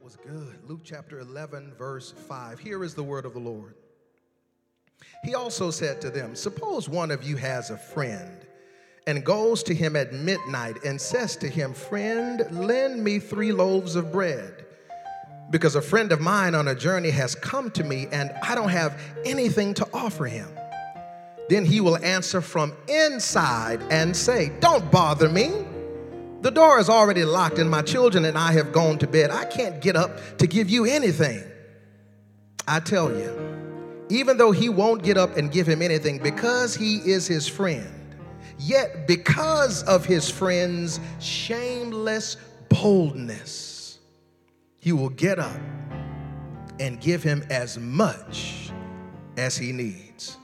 Was good. Luke chapter 11, verse 5. Here is the word of the Lord. He also said to them, suppose one of you has a friend and goes to him at midnight and says to him, friend, lend me 3 loaves of bread, because a friend of mine on a journey has come to me and I don't have anything to offer him. Then he will answer from inside and say, don't bother me. The door is already locked and my children and I have gone to bed. I can't get up to give you anything. I tell you, even though he won't get up and give him anything because he is his friend, yet because of his friend's shameless boldness, he will get up and give him as much as he needs.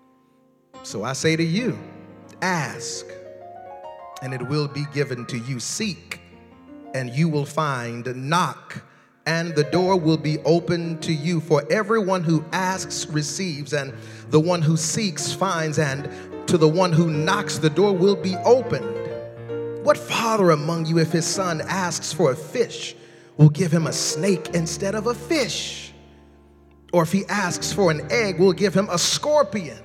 So I say to you, ask, and it will be given to you. Seek, and you will find. Knock, and the door will be open to you. For everyone who asks receives, and the one who seeks finds, and to the one who knocks the door will be opened. What father among you, if his son asks for a fish, will give him a snake instead of a fish? Or if he asks for an egg, will give him a scorpion?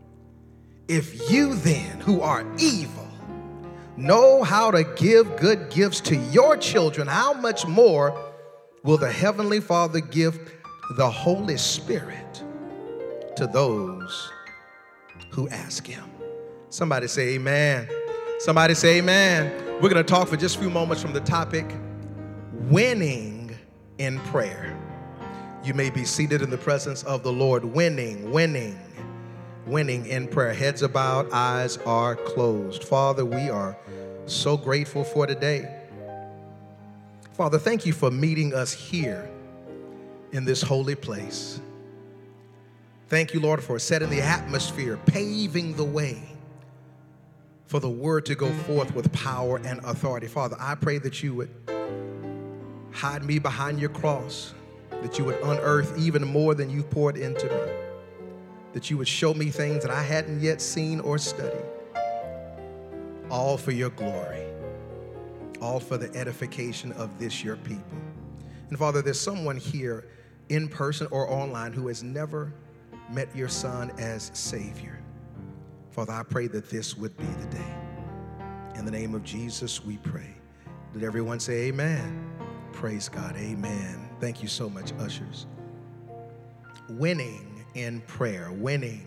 If you then, who are evil, know how to give good gifts to your children, how much more will the Heavenly Father give the Holy Spirit to those who ask him? Somebody say amen. Somebody say amen. We're going to talk for just a few moments from the topic, winning in prayer. You may be seated in the presence of the Lord. Winning in prayer. Heads are bowed, eyes are closed. Father, we are so grateful for today. Father, thank you for meeting us here in this holy place. Thank you, Lord, for setting the atmosphere, paving the way for the word to go forth with power and authority. Father, I pray that you would hide me behind your cross, that you would unearth even more than you've poured into me, that you would show me things that I hadn't yet seen or studied, all for your glory, all for the edification of this, your people. And Father, there's someone here in person or online who has never met your Son as Savior. Father, I pray that this would be the day. In the name of Jesus, we pray. Did everyone say amen? Praise God, amen. Thank you so much, ushers. Winning in prayer, winning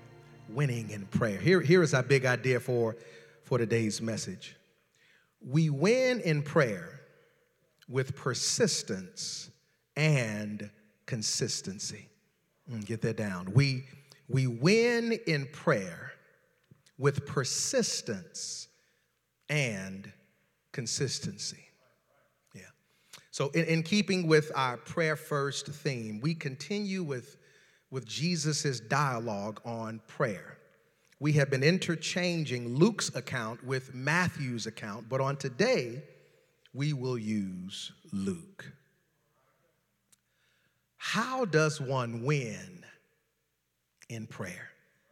in prayer. Here is our big idea for today's message. We win in prayer with persistence and consistency. Get that down. We win in prayer with persistence and consistency. Yeah. So in keeping with our prayer first theme, we continue with Jesus' dialogue on prayer. We have been interchanging Luke's account with Matthew's account, but on today, we will use Luke. How does one win in prayer?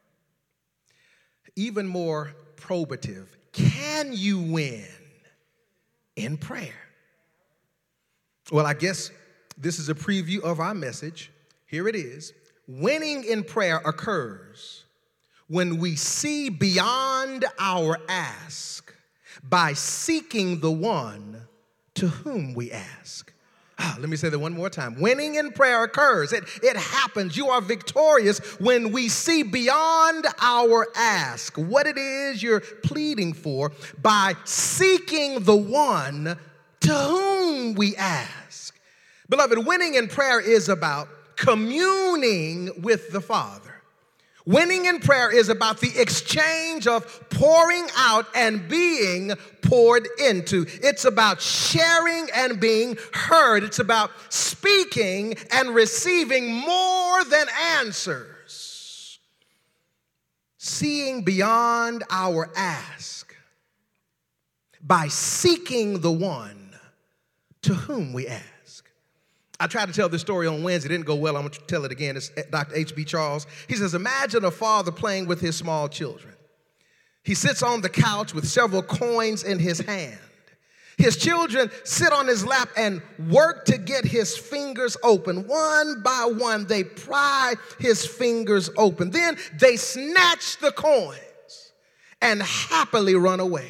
Even more probative, can you win in prayer? Well, I guess this is a preview of our message. Here it is. Winning in prayer occurs when we see beyond our ask by seeking the one to whom we ask. Let me say that one more time. Winning in prayer occurs. It happens. You are victorious when we see beyond our ask, what it is you're pleading for, by seeking the one to whom we ask. Beloved, winning in prayer is about communing with the Father. Winning in prayer is about the exchange of pouring out and being poured into. It's about sharing and being heard. It's about speaking and receiving more than answers. Seeing beyond our ask by seeking the one to whom we ask. I tried to tell this story on Wednesday. It didn't go well. I'm going to tell it again. It's Dr. H.B. Charles. He says, imagine a father playing with his small children. He sits on the couch with several coins in his hand. His children sit on his lap and work to get his fingers open. One by one, they pry his fingers open. Then they snatch the coins and happily run away.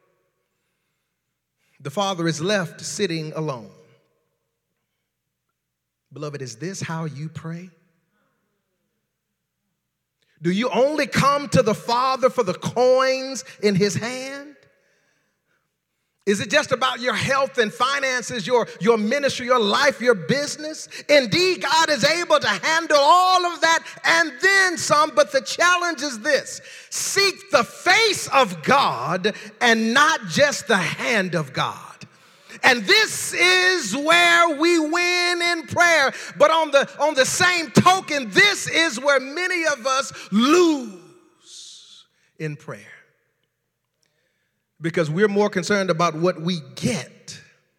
The father is left sitting alone. Beloved, is this how you pray? Do you only come to the Father for the coins in his hand? Is it just about your health and finances, your ministry, your life, your business? Indeed, God is able to handle all of that and then some, but the challenge is this: seek the face of God and not just the hand of God. And this is where we win in prayer. But on the same token, this is where many of us lose in prayer. Because we're more concerned about what we get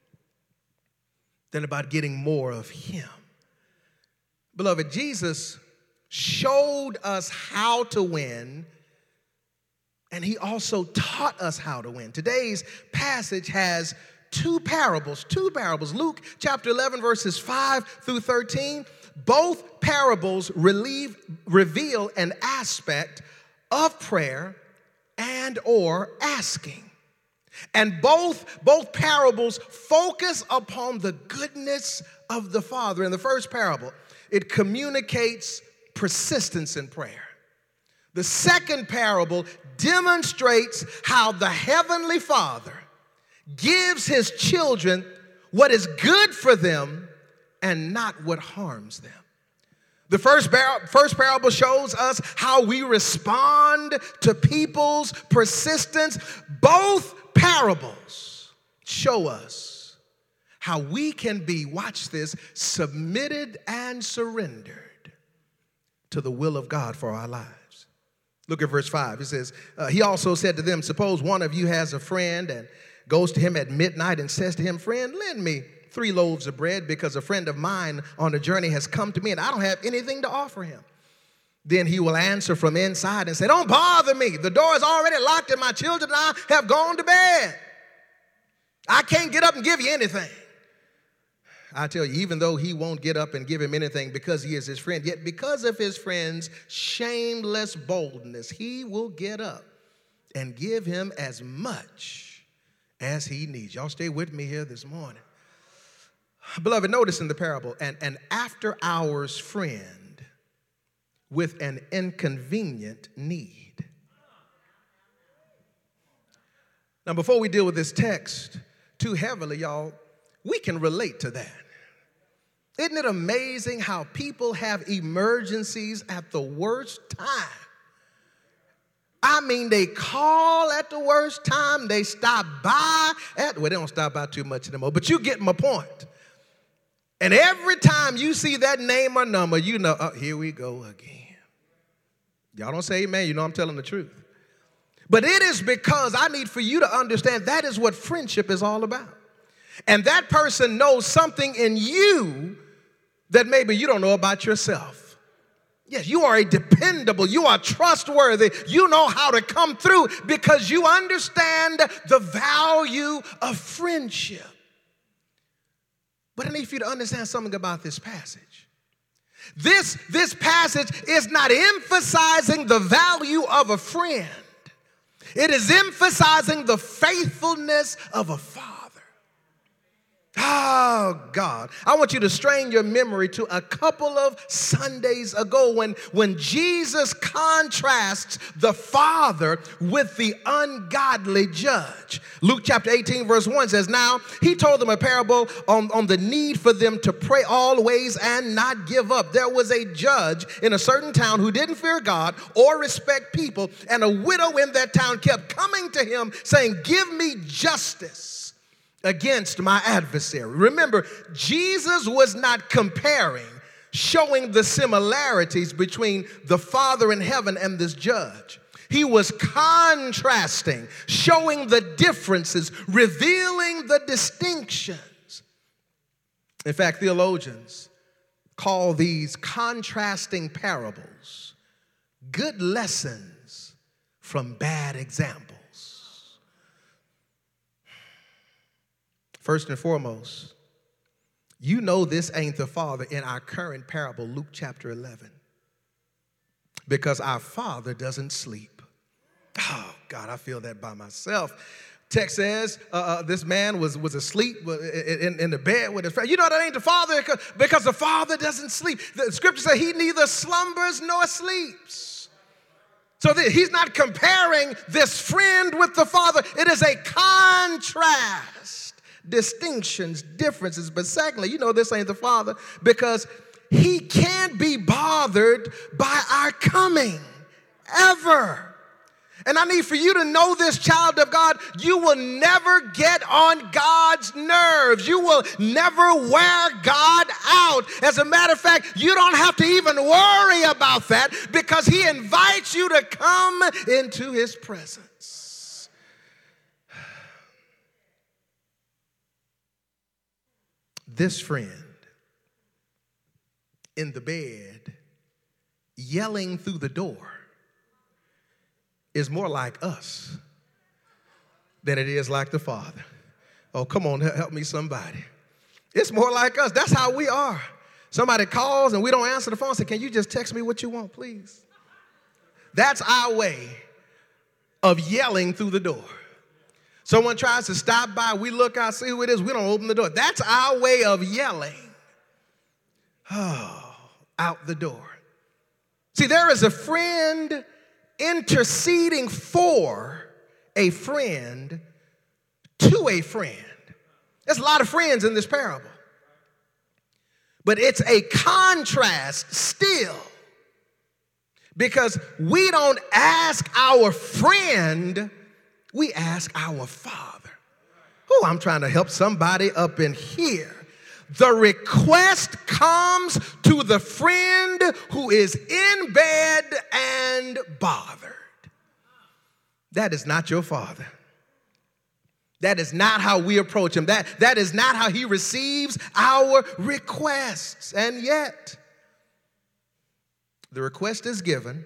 than about getting more of him. Beloved, Jesus showed us how to win, and he also taught us how to win. Today's passage has two parables. Luke chapter 11, verses 5 through 13. Both parables reveal an aspect of prayer and or asking. And both parables focus upon the goodness of the Father. In the first parable, it communicates persistence in prayer. The second parable demonstrates how the Heavenly Father gives his children what is good for them and not what harms them. The first parable shows us how we respond to people's persistence. Both parables show us how we can be, watch this, submitted and surrendered to the will of God for our lives. Look at verse 5. It says, he also said to them, suppose one of you has a friend and goes to him at midnight and says to him, friend, lend me 3 loaves of bread because a friend of mine on a journey has come to me and I don't have anything to offer him. Then he will answer from inside and say, don't bother me. The door is already locked and my children and I have gone to bed. I can't get up and give you anything. I tell you, even though he won't get up and give him anything because he is his friend, yet because of his friend's shameless boldness, he will get up and give him as much as he needs. Y'all stay with me here this morning. Beloved, notice in the parable, an after-hours friend with an inconvenient need. Now, before we deal with this text too heavily, y'all, we can relate to that. Isn't it amazing how people have emergencies at the worst time? I mean, they call at the worst time. They stop by they don't stop by too much anymore, but you get my point. And every time you see that name or number, you know, oh, here we go again. Y'all don't say amen. You know I'm telling the truth. But it is because I need for you to understand that is what friendship is all about. And that person knows something in you that maybe you don't know about yourself. Yes, you are dependable, you are trustworthy, you know how to come through because you understand the value of friendship. But I need for you to understand something about this passage. This passage is not emphasizing the value of a friend. It is emphasizing the faithfulness of a father. Oh, God. I want you to strain your memory to a couple of Sundays ago when Jesus contrasts the father with the ungodly judge. Luke chapter 18, verse 1 says, now he told them a parable on the need for them to pray always and not give up. There was a judge in a certain town who didn't fear God or respect people, and a widow in that town kept coming to him saying, give me justice against my adversary. Remember, Jesus was not comparing, showing the similarities between the Father in heaven and this judge. He was contrasting, showing the differences, revealing the distinctions. In fact, theologians call these contrasting parables good lessons from bad examples. First and foremost, you know this ain't the Father in our current parable, Luke chapter 11, because our Father doesn't sleep. Oh, God, I feel that by myself. Text says this man was asleep in the bed with his friend. You know that ain't the Father because the Father doesn't sleep. The scripture says he neither slumbers nor sleeps. So he's not comparing this friend with the Father. It is a contrast, distinctions, differences. But secondly, you know this ain't the Father because he can't be bothered by our coming ever. And I need for you to know this, child of God, you will never get on God's nerves. You will never wear God out. As a matter of fact, you don't have to even worry about that because he invites you to come into his presence. This friend in the bed yelling through the door is more like us than it is like the Father. Oh, come on, help me somebody. It's more like us. That's how we are. Somebody calls and we don't answer the phone and say, can you just text me what you want, please? That's our way of yelling through the door. Someone tries to stop by, we look out, see who it is, we don't open the door. That's our way of yelling out the door. See, there is a friend interceding for a friend to a friend. There's a lot of friends in this parable. But it's a contrast still because we don't ask our friend, we ask our Father. Oh, I'm trying to help somebody up in here. The request comes to the friend who is in bed and bothered. That is not your Father. That is not how we approach him. That is not how he receives our requests. And yet, the request is given.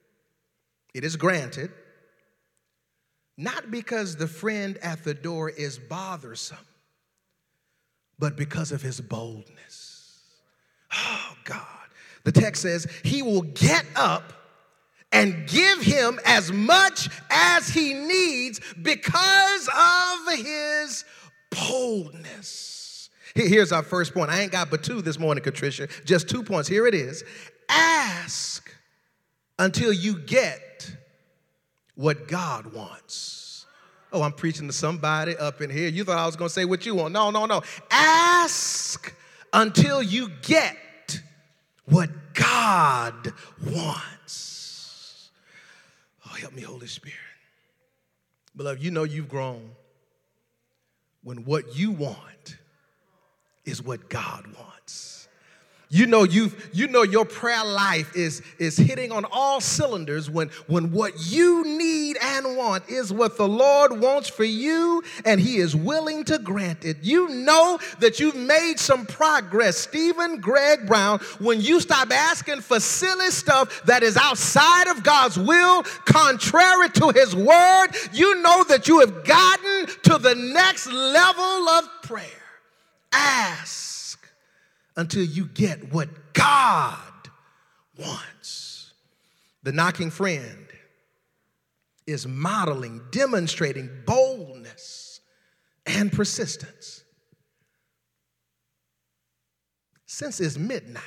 It is granted. Not because the friend at the door is bothersome, but because of his boldness. Oh, God. The text says he will get up and give him as much as he needs because of his boldness. Here's our first point. I ain't got but two this morning, Patricia. Just 2 points. Here it is. Ask until you get what God wants. Oh, I'm preaching to somebody up in here. You thought I was going to say what you want. No. Ask until you get what God wants. Oh, help me, Holy Spirit. Beloved, you know you've grown when what you want is what God wants. You know your prayer life is hitting on all cylinders when what you need and want is what the Lord wants for you, and he is willing to grant it. You know that you've made some progress, Stephen Greg Brown, when you stop asking for silly stuff that is outside of God's will, contrary to his word. You know that you have gotten to the next level of prayer. Ask until you get what God wants. The knocking friend is modeling, demonstrating boldness and persistence. Since it's midnight,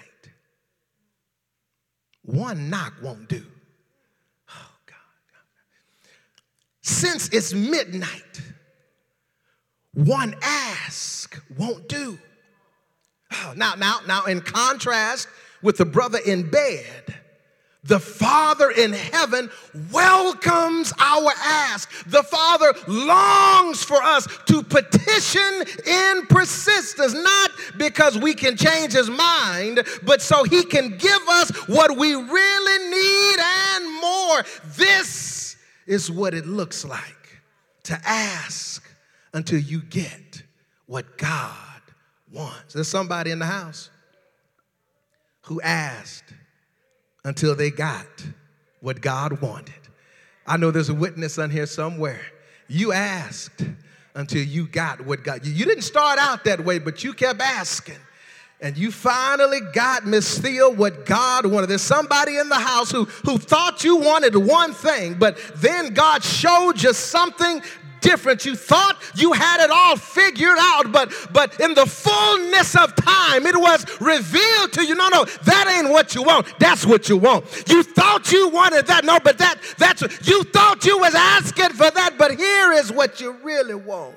one knock won't do. Oh, God. Since it's midnight, one ask won't do. Oh, now, in contrast with the brother in bed, the Father in heaven welcomes our ask. The Father longs for us to petition in persistence, not because we can change his mind, but so he can give us what we really need and more. This is what it looks like to ask until you get what God wants. There's somebody in the house who asked until they got what God wanted. I know there's a witness on here somewhere. You asked until you got what God. You didn't start out that way, but you kept asking. And you finally got, Miss Thea, what God wanted. There's somebody in the house who thought you wanted one thing, but then God showed you something different. You thought you had it all figured out, but in the fullness of time, it was revealed to you. No, that ain't what you want. That's what you want. You thought you wanted that. No, but that's you thought you was asking for that, but here is what you really want.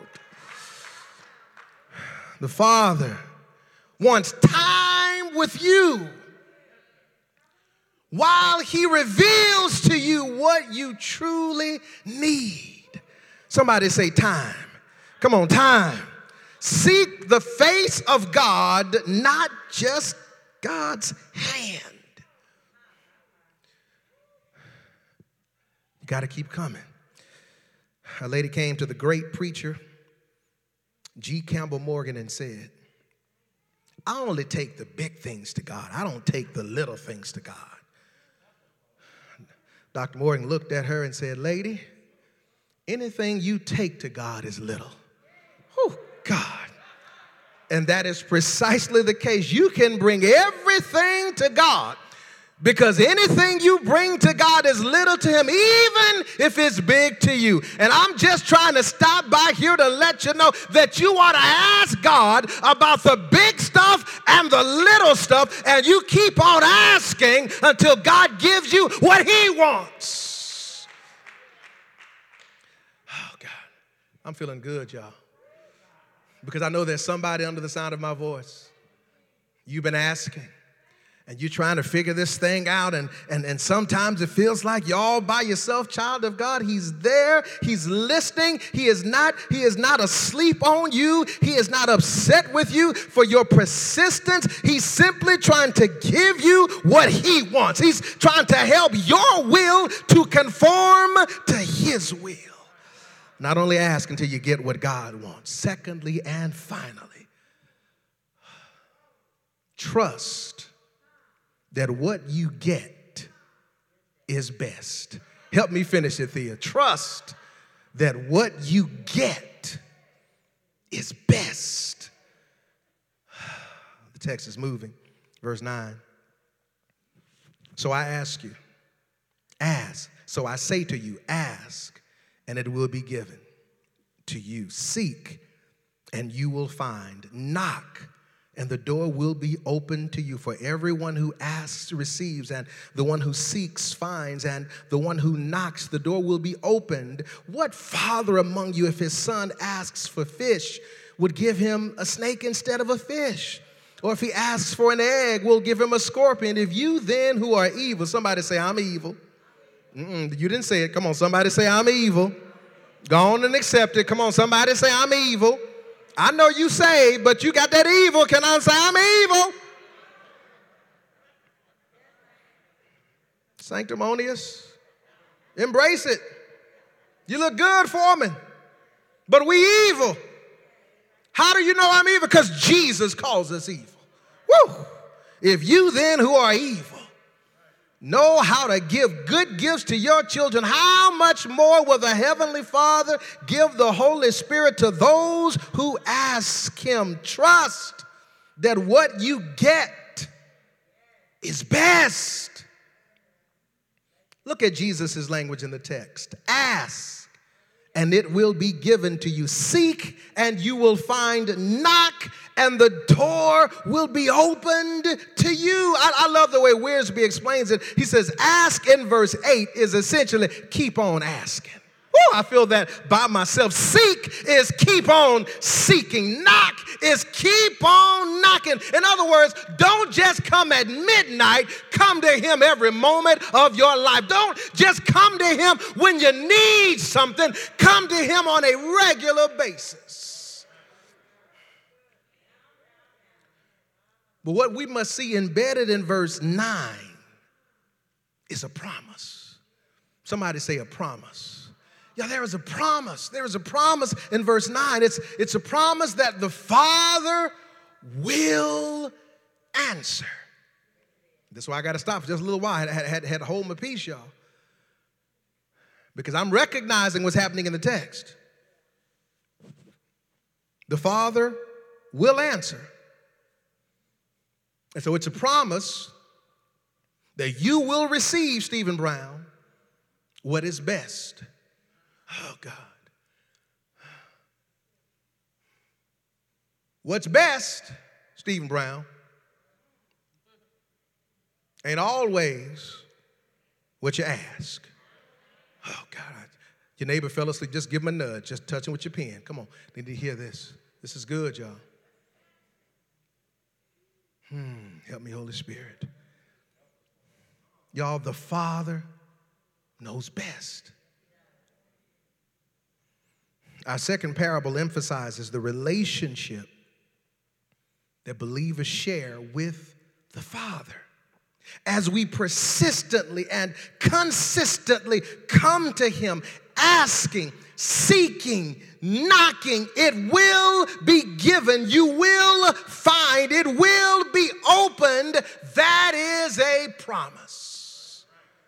The Father wants time with you while he reveals to you what you truly need. Somebody say time. Come on, time. Seek the face of God, not just God's hand. You got to keep coming. A lady came to the great preacher, G. Campbell Morgan, and said, I only take the big things to God. I don't take the little things to God. Dr. Morgan looked at her and said, lady, anything you take to God is little. Oh, God. And that is precisely the case. You can bring everything to God because anything you bring to God is little to him, even if it's big to you. And I'm just trying to stop by here to let you know that you ought to ask God about the big stuff and the little stuff, and you keep on asking until God gives you what he wants. Oh, God. I'm feeling good, y'all, because I know there's somebody under the sound of my voice. You've been asking. And you're trying to figure this thing out, and sometimes it feels like you're all by yourself, child of God. He's there. He's listening. He is not asleep on you. He is not upset with you for your persistence. He's simply trying to give you what he wants. He's trying to help your will to conform to his will. Not only ask until you get what God wants. Secondly and finally, trust that what you get is best. Help me finish it, Thea. Trust that what you get is best. The text is moving. Verse 9. So I ask you, ask. So I say to you, ask, and it will be given to you. Seek, and you will find. Knock, and the door will be open to you. For everyone who asks receives, and the one who seeks finds, and the one who knocks, the door will be opened. What father among you, if his son asks for fish, would give him a snake instead of a fish? Or if he asks for an egg, will give him a scorpion? If you then who are evil, somebody say, I'm evil. You didn't say it. Come on, somebody say, I'm evil. Go on and accept it. Come on, somebody say, I'm evil. I know you saved, but you got that evil. Can I say I'm evil? Sanctimonious. Embrace it. You look good for me, but we evil. How do you know I'm evil? Because Jesus calls us evil. Woo! If you then who are evil know how to give good gifts to your children, how much more will the Heavenly Father give the Holy Spirit to those who ask him? Trust that what you get is best. Look at Jesus' language in the text. Ask, and it will be given to you. Seek, and you will find. Knock, and the door will be opened to you. I love the way Wiersbe explains it. He says, ask in verse 8 is essentially keep on asking. Woo, I feel that by myself. Seek is keep on seeking. Knock is keep on knocking. In other words, don't just come at midnight. Come to him every moment of your life. Don't just come to him when you need something. Come to him on a regular basis. But what we must see embedded in verse 9 is a promise. Somebody say a promise. Yeah, there is a promise. There is a promise in verse 9. It's a promise that the Father will answer. That's why I got to stop for just a little while. I had to hold my peace, y'all. Because I'm recognizing what's happening in the text. the Father will answer. And so it's a promise that you will receive, Stephen Brown, what is best. Oh, God. What's best, Stephen Brown, ain't always what you ask. Oh, God. Your neighbor fell asleep. Just give him a nudge. Just touch him with your pen. Come on. They need to hear this. This is good, y'all. Help me, Holy Spirit. Y'all, the Father knows best. Our second parable emphasizes the relationship that believers share with the Father. As we persistently and consistently come to Him, asking, seeking, knocking, it will be given. You will find. It will be opened. That is a promise.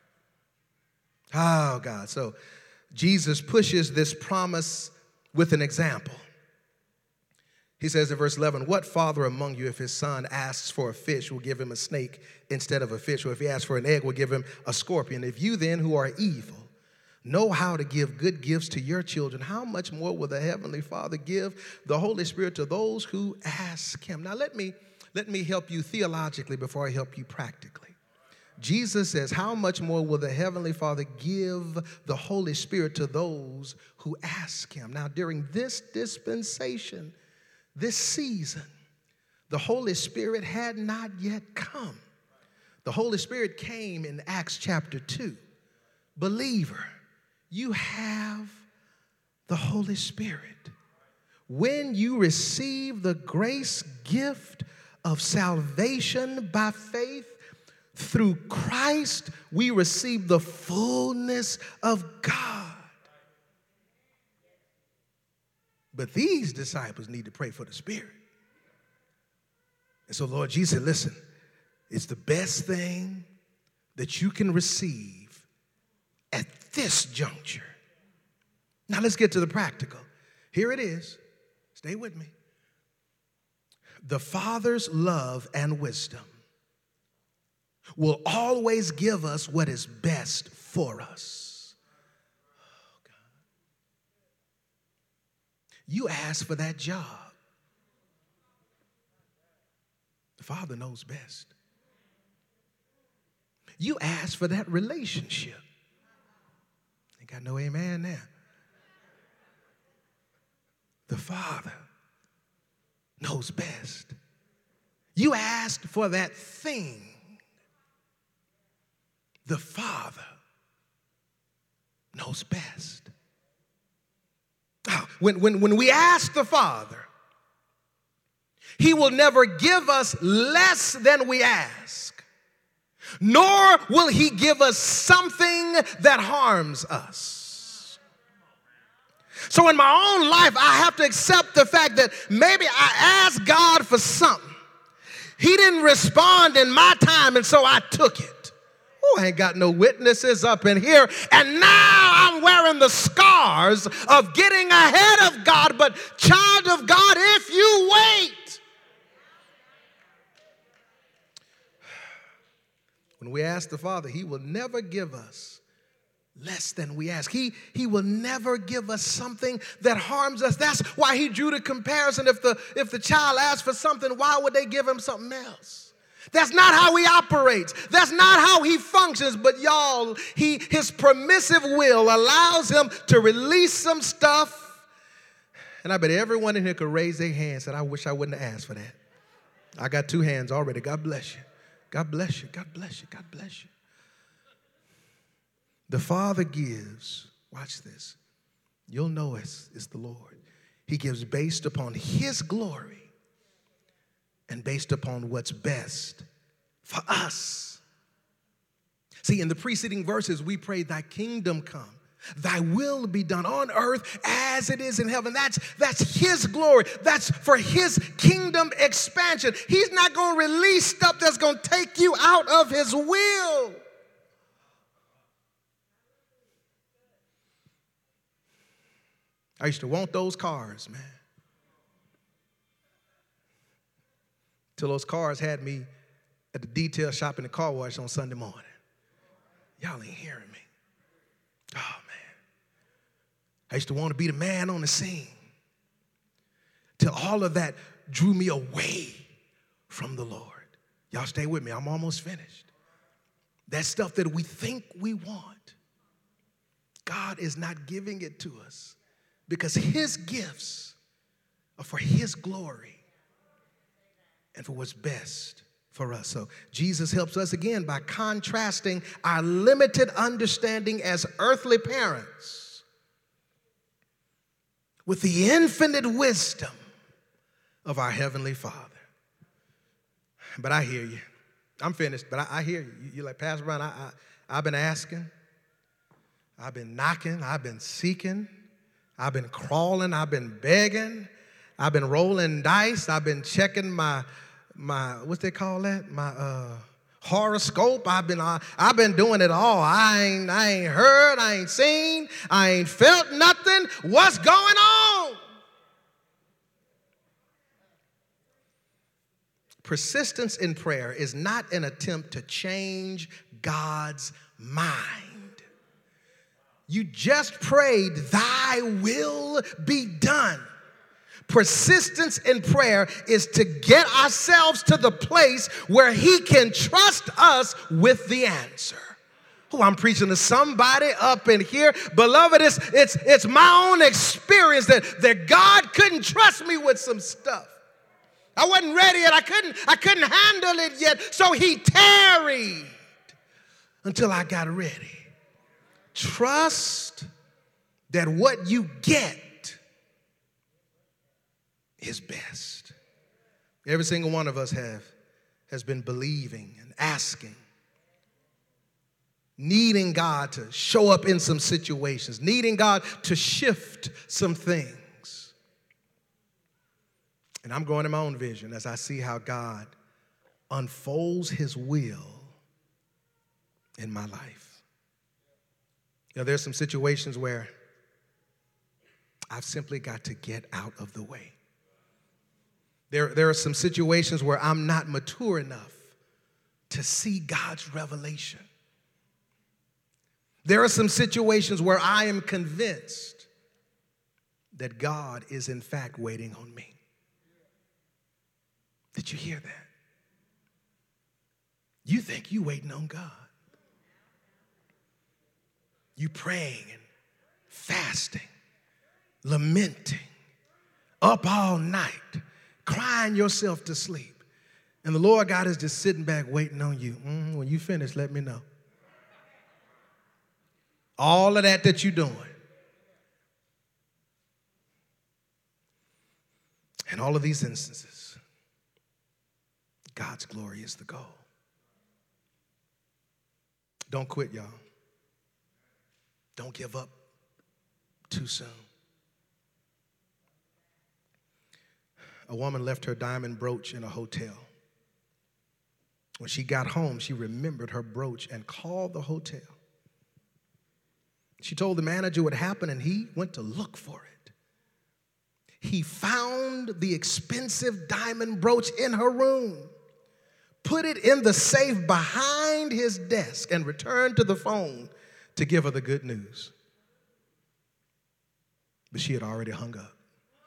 Oh, God. So Jesus pushes this promise with an example. He says in verse 11, what father among you, if his son asks for a fish, will give him a snake instead of a fish? Or if he asks for an egg, will give him a scorpion? If you then, who are evil, know how to give good gifts to your children, how much more will the Heavenly Father give the Holy Spirit to those who ask Him? Now let me help you theologically before I help you practically. Jesus says, how much more will the Heavenly Father give the Holy Spirit to those who ask Him? Now during this dispensation, this season, the Holy Spirit had not yet come. The Holy Spirit came in Acts chapter 2. Believer, you have the Holy Spirit. When you receive the grace gift of salvation by faith through Christ, we receive the fullness of God. But these disciples need to pray for the Spirit. And so Lord Jesus, listen, it's the best thing that you can receive at this juncture. Now let's get to the practical. Here it is. Stay with me. The Father's love and wisdom will always give us what is best for us. Oh, God. You ask for that job. The Father knows best. You ask for that relationship. Ain't got no amen there. The Father knows best. You asked for that thing. The Father knows best. When we ask the Father, He will never give us less than we ask, nor will He give us something that harms us. So in my own life, I have to accept the fact that maybe I asked God for something. He didn't respond in my time, and so I took it. Oh, I ain't got no witnesses up in here. And now I'm wearing the scars of getting ahead of God. But child of God, if you wait. When we ask the Father, He will never give us less than we ask. He will never give us something that harms us. That's why He drew the comparison. If the child asks for something, why would they give him something else? That's not how He operates. That's not how He functions. But y'all, His permissive will allows Him to release some stuff. And I bet everyone in here could raise their hand and say, I wish I wouldn't have asked for that. I got 2 hands already. God bless you. God bless you. God bless you. God bless you. The Father gives, watch this. You'll know it's the Lord. He gives based upon His glory and based upon what's best for us. See, in the preceding verses, we pray, thy kingdom come, thy will be done on earth as it is in heaven. That's His glory. That's for His kingdom expansion. He's not going to release stuff that's going to take you out of His will. I used to want those cars, man. till those cars had me at the detail shop in the car wash on Sunday morning. Y'all ain't hearing me. Oh, man. I used to want to be the man on the scene till all of that drew me away from the Lord. Y'all stay with me. I'm almost finished. That stuff that we think we want, God is not giving it to us because his gifts are for his glory and for what's best for us. So Jesus helps us again by contrasting our limited understanding as earthly parents with the infinite wisdom of our Heavenly Father. But I hear you. I'm finished, but I hear you. You're like, Pastor Brown, I've been asking. I've been knocking. I've been seeking. I've been crawling. I've been begging. I've been rolling dice. I've been checking my what's they call that? My horoscope. I've been doing it all. I ain't heard. I ain't seen. I ain't felt nothing. What's going on? Persistence in prayer is not an attempt to change God's mind. You just prayed, thy will be done. Persistence in prayer is to get ourselves to the place where he can trust us with the answer. Oh, I'm preaching to somebody up in here. Beloved, it's my own experience that God couldn't trust me with some stuff. I wasn't ready yet. I couldn't handle it yet. So he tarried until I got ready. Trust that what you get is best. Every single one of us has been believing and asking, needing God to show up in some situations, needing God to shift some things. And I'm growing in my own vision as I see how God unfolds his will in my life. You know, there's some situations where I've simply got to get out of the way. There are some situations where I'm not mature enough to see God's revelation. There are some situations where I am convinced that God is in fact waiting on me. Did you hear that? You think you waiting on God. You praying and fasting, lamenting, up all night, crying yourself to sleep. And the Lord God is just sitting back waiting on you. When you finish, let me know. All of that you're doing. In all of these instances, God's glory is the goal. Don't quit, y'all. Don't give up too soon. A woman left her diamond brooch in a hotel. When she got home, she remembered her brooch and called the hotel. She told the manager what happened, and he went to look for it. He found the expensive diamond brooch in her room, put it in the safe behind his desk, and returned to the phone to give her the good news. But she had already hung up.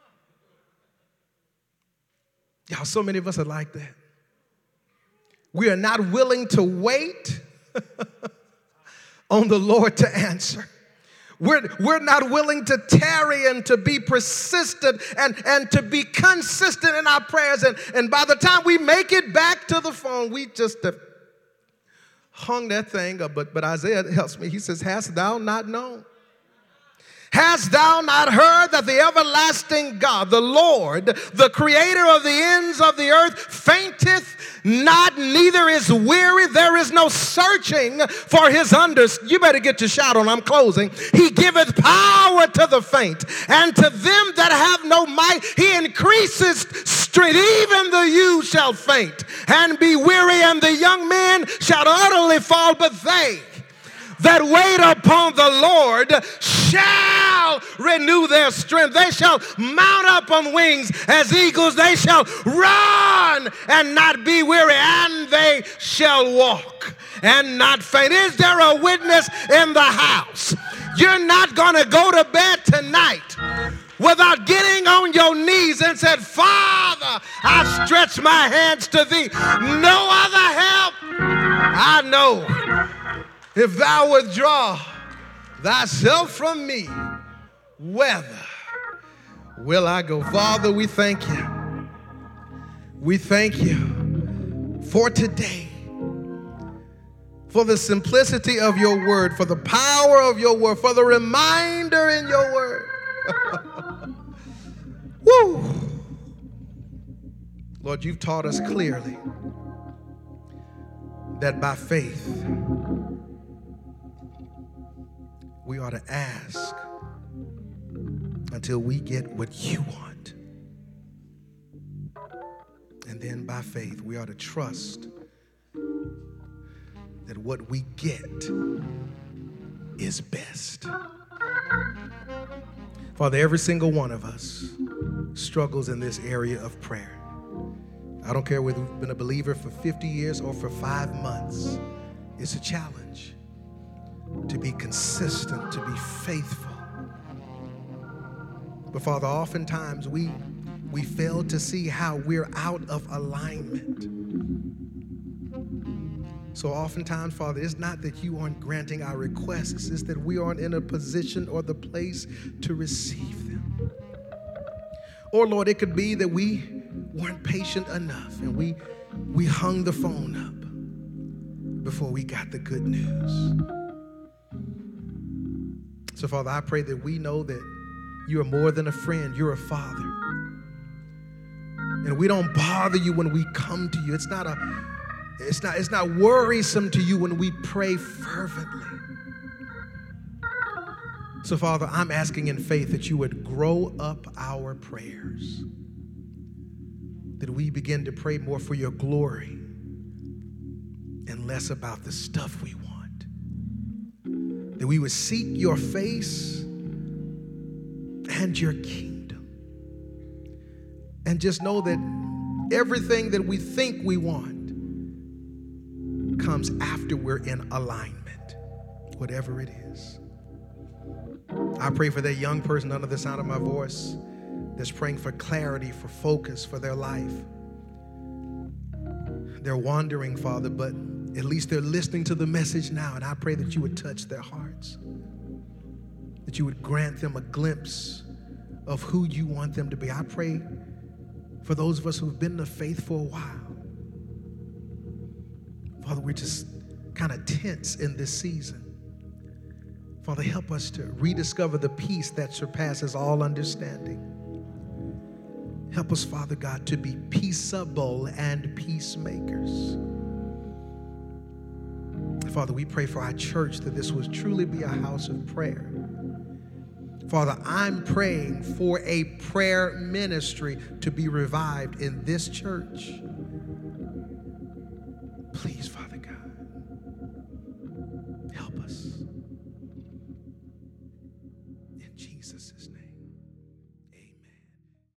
Y'all, so many of us are like that. We are not willing to wait on the Lord to answer. We're not willing to tarry and to be persistent and to be consistent in our prayers. And by the time we make it back to the phone, we just hung that thing up. But Isaiah helps me. He says, hast thou not known? Hast thou not heard that the everlasting God, the Lord, the creator of the ends of the earth, fainteth not, neither is weary? There is no searching for his understanding. You better get your shout on. I'm closing. He giveth power to the faint, and to them that have no might, he increases strength. Even the youth shall faint and be weary, and the young men shall utterly fall. But they that wait upon the Lord shall renew their strength. They shall mount up on wings as eagles. They shall run and not be weary, and they shall walk and not faint. Is there a witness in the house? You're not going to go to bed tonight without getting on your knees and said, Father, I stretch my hands to thee. No other help I know. If thou withdraw thyself from me, whither will I go? Father, we thank you. We thank you for today, for the simplicity of your word, for the power of your word, for the reminder in your word. Woo! Lord, you've taught us clearly that by faith we ought to ask until we get what you want. And then by faith we ought to trust that what we get is best. Father, every single one of us struggles in this area of prayer. I don't care whether we've been a believer for 50 years or for 5 months. It's a challenge to be consistent, to be faithful. But Father, oftentimes we fail to see how we're out of alignment. So oftentimes, Father, it's not that you aren't granting our requests, it's that we aren't in a position or the place to receive them. Or Lord, it could be that we weren't patient enough and we hung the phone up before we got the good news. So Father, I pray that we know that you are more than a friend, you're a father. And we don't bother you when we come to you. It's not worrisome to you when we pray fervently. So Father, I'm asking in faith that you would grow up our prayers, that we begin to pray more for your glory and less about the stuff we want, that we would seek your face and your kingdom, and just know that everything that we think we want comes after we're in alignment, whatever it is. I pray for that young person under the sound of my voice that's praying for clarity, for focus, for their life. They're wandering, Father, but at least they're listening to the message now, and I pray that you would touch their hearts, that you would grant them a glimpse of who you want them to be. I pray for those of us who've been in the faith for a while. Father, we're just kind of tense in this season. Father, help us to rediscover the peace that surpasses all understanding. Help us, Father God, to be peaceable and peacemakers. Father, we pray for our church that this will truly be a house of prayer. Father, I'm praying for a prayer ministry to be revived in this church. Please, Father.